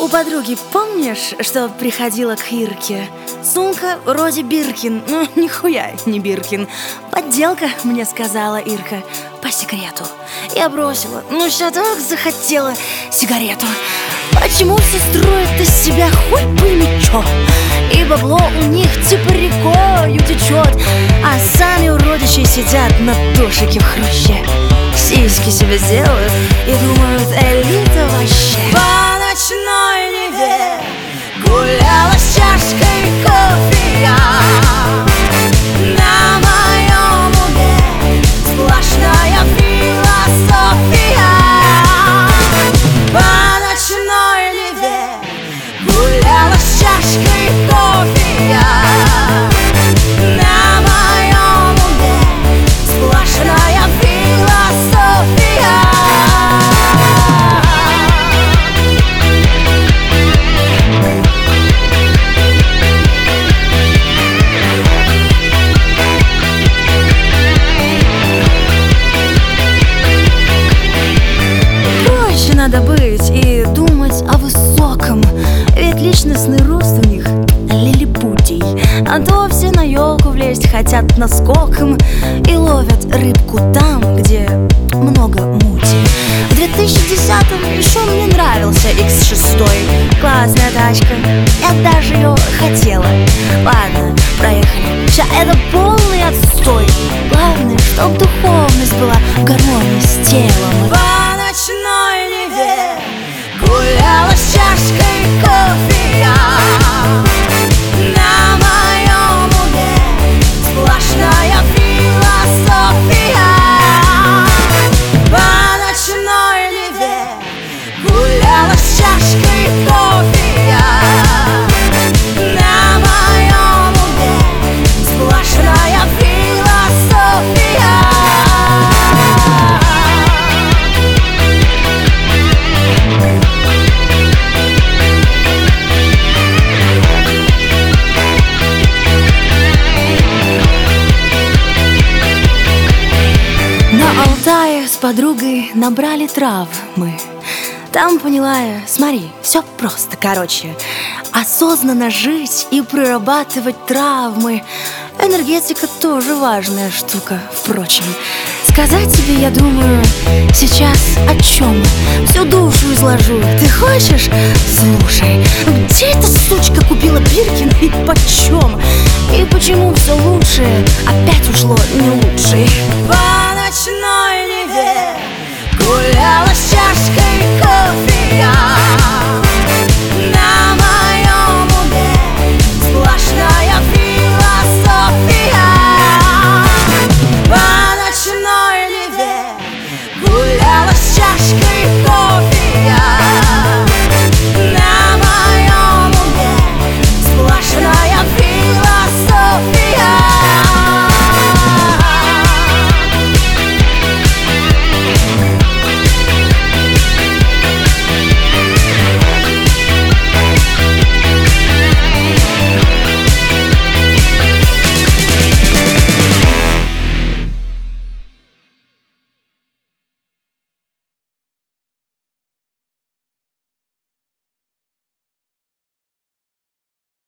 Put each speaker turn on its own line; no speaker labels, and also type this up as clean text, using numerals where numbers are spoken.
У подруги, помнишь, что приходила к Ирке? Сумка вроде Биркин, ну нихуя не Биркин. Подделка, мне сказала Ирка, по секрету. Я бросила, ну сейчас так захотела сигарету. Почему все строят из себя хоть бы ничего? И бабло у них типа рекою течет, а сами уродичи сидят на дошике в хруще. Сиськи себе сделают и думают, элита вообще.
По ночной Неве гуляла с чашкой кофе я. На моем уме сплошная философия. По ночной Неве гуляла с чашкой кофе я. На моем уме сплошная философия.
Надо быть и думать о высоком, ведь личностный рост у них лилипутий. А то все на елку влезть хотят наскоком и ловят рыбку там, где много мути. В 2010-м еще мне нравился X6. Классная тачка, я даже ее хотела. Ладно, проехали, ща это полный отстой. Главное, чтоб духовность была в гармонии с телом.
По ночной Неве гуляла с чашкой кофе я. На моем уме сплошная философия. По ночной Неве гуляла с чашкой кофе я. На моем уме сплошная философия.
На Алтае с подругой набрали трав мы. Там поняла я, смотри, все просто, короче. Осознанно жить и прорабатывать травмы. Энергетика тоже важная штука, впрочем. Сказать тебе, я думаю, сейчас о чем? Всю душу изложу. Ты хочешь? Слушай, где эта сучка купила Биркин и почем? И почему все лучшее опять ушло не лучшее?
По ночной Неве гуляла с чашкой